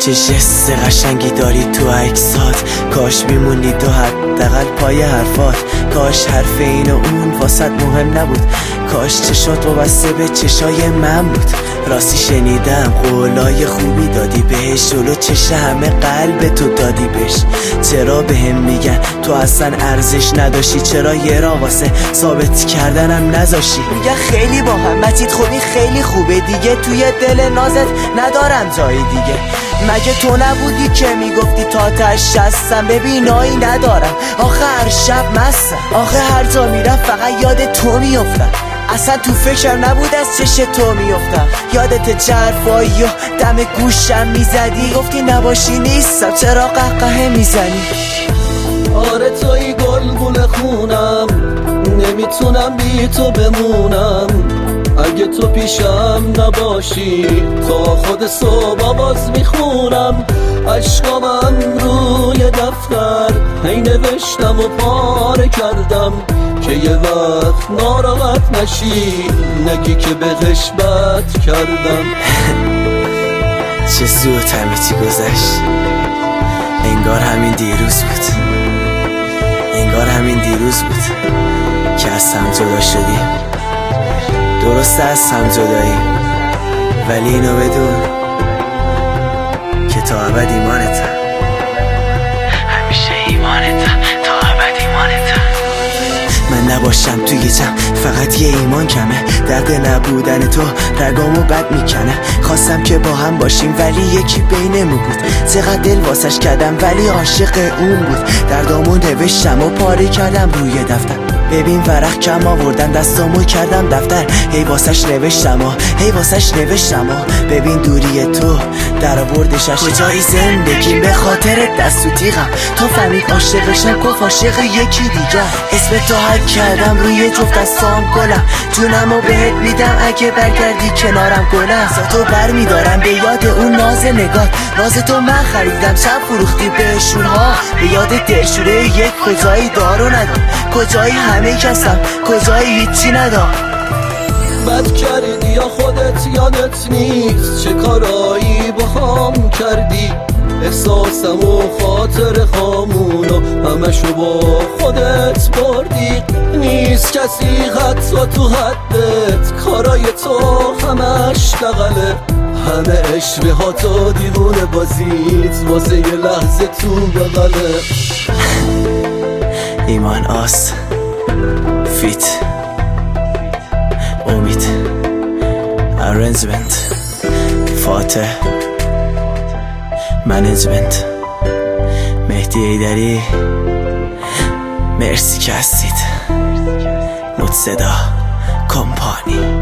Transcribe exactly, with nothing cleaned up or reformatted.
چه جست قشنگی داری تو عکسات، کاش میمونی تو حداقل پای حرفات، کاش حرف این و اون واسط مهم نبود، کاش چشات وابسته به چشای من بود. راستی شنیدم قولای خوبی دادی بهش، جلو چش همه قلب تو دادی بهش. چرا بهم میگن تو اصلا ارزش نداشتی؟ چرا یه را واسه ثابت کردنم نذاشتی؟ میگن خیلی با همتید خوبی، خیلی خوبه دیگه، توی دل نازت ندارم جای دیگه. مگه تو نبودی که میگفتی تا تش هستم؟ ببینایی ندارم آخه هر شب مستم، آخه هر جا میرم فقط یاد تو میافتم، اصلا تو فکرم نبود از چش تو میافتم. یادت جرفایی و دم گوشم میزدی، گفتی نباشی نیستم، چرا قهقه میزنی؟ آره توی گلگول خونم، نمیتونم بی تو بمونم، اگه تو پیشم نباشی تا خود صبح باز میخونم. عشقامم روی دفتر هی نوشتم و پاره کردم که یه وقت ناراحت نشی، نگی که بهش بد کردم. چه زود همه چی گذشت، انگار همین دیروز بود، انگار همین دیروز بود که از هم جدا شدیم. درسته از هم جدایی، ولی اینو بدون که تا ابد ایمانتم، همیشه ایمانتم، تا ابد ایمانتم. من نباشم توی جمع فقط یه ایمان کمه، درد نبودن تو رگامو بد میکنه. خواستم که با هم باشیم ولی یکی بینمون بود، چقدر دل واسش کردم ولی عاشق اون بود. دردامو نوشتم و پاره کردم روی دفتر، ببین ورق کم آوردم دستامو کردم دفتر، هی واسش نوشتم و هی واسش نوشتم و ببین دوری تو در آوردش. کجایی زندگی به خاطر دست و تیغم، تو فهمید عاشقشم گفت عاشق یکی دیگه. اسم تو حک کردم روی جفت دستام گلم، جونمو بهت میدم اگه برگردی کنارم گلم. تو بر میدارم به یاد اون ناز نگاه، ناز تو من خریدم شب فروختی بهشون ها. به یاد دلشوره یک کجایی دارو ندام، کجایی همه کسم، کجایی هیچی ندام. بد کردی یا خودت یادت نیست، چه کارایی با هم کردی؟ احساسم و خاطر خامونو همشو با خودت بردی. نیست کسی حتی تو حدت، کارای تو همش دغله، همه عشقهات و دیوونه بازیت واسه یه لحظه تو بغله. ایمان آس فیت امید ارنجمنت فاتح منیجمنت مهدی ایدری. مرسی که هستید. متصدا کمپانی.